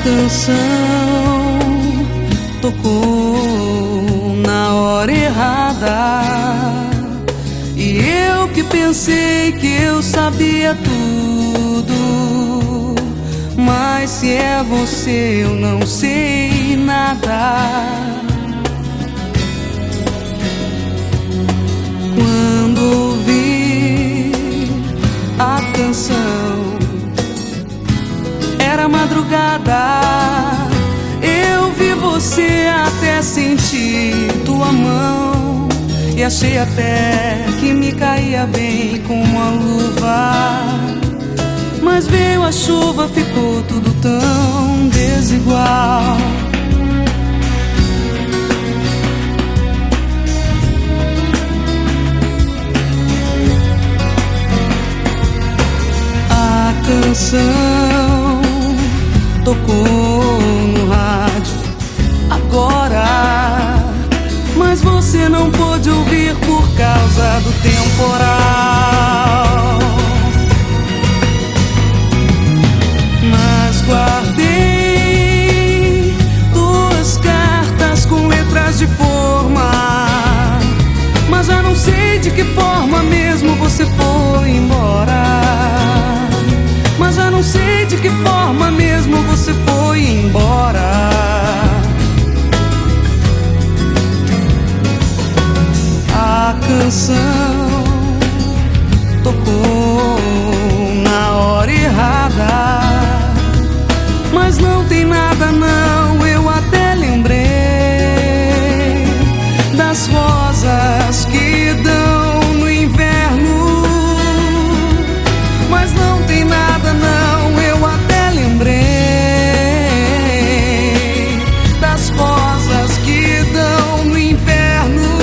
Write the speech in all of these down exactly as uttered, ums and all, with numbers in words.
canção tocou na hora errada, e eu que pensei que eu sabia tudo, mas se é você eu não sei nada. Quando ouvi a canção, era madrugada, eu vi você até sentir tua mão, e achei até que me caía bem como uma luva. Mas veio a chuva, ficou tudo tão desigual. A canção tocou no rádio agora, mas você não pôde ouvir por causa do temporal. Mas guardei duas cartas com letras de forma, mas já não sei de que forma mesmo você foi embora. Mas já não sei de que forma mesmo você foi embora. A canção tocou na hora errada, mas não tem nada não, eu até lembrei das rosas que dão no inverno. Mas não tem nada não, eu até lembrei das rosas que dão no inverno.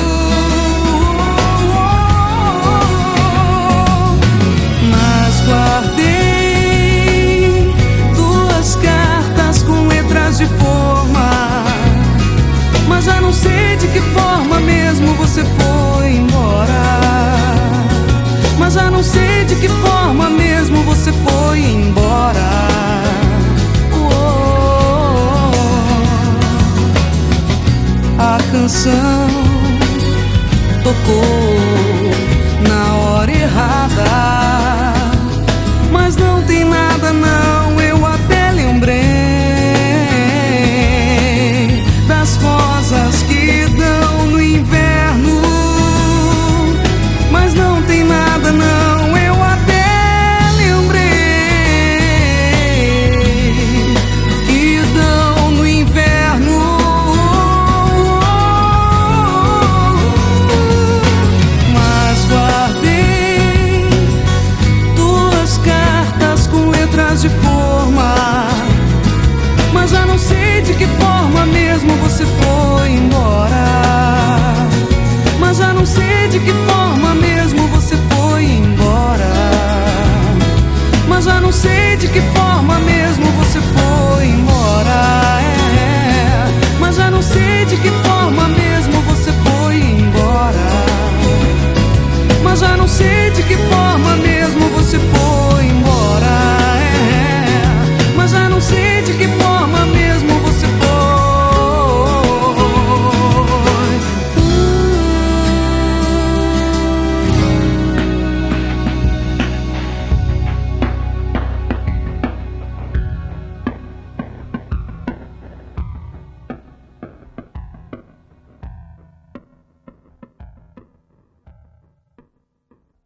Mas guardei duas cartas com letras de forma, mas já não sei de que forma mesmo você foi embora. Mas já não sei de que forma mesmo você foi embora. Uou. A canção tocou na hora errada, mas não tem nada não, eu até lembrei das rosas que dão no inverno. Mas não tem nada não, eu até lembrei que dão no inverno. Mas guardei duas cartas com letras de forma, mas já não sei de que forma mesmo você foi embora. Mas já não sei de que forma mesmo você foi embora. Mas já não sei de que forma mesmo você foi embora. É. Mas já não sei de que forma mesmo você foi embora. Mas já não sei de que forma mesmo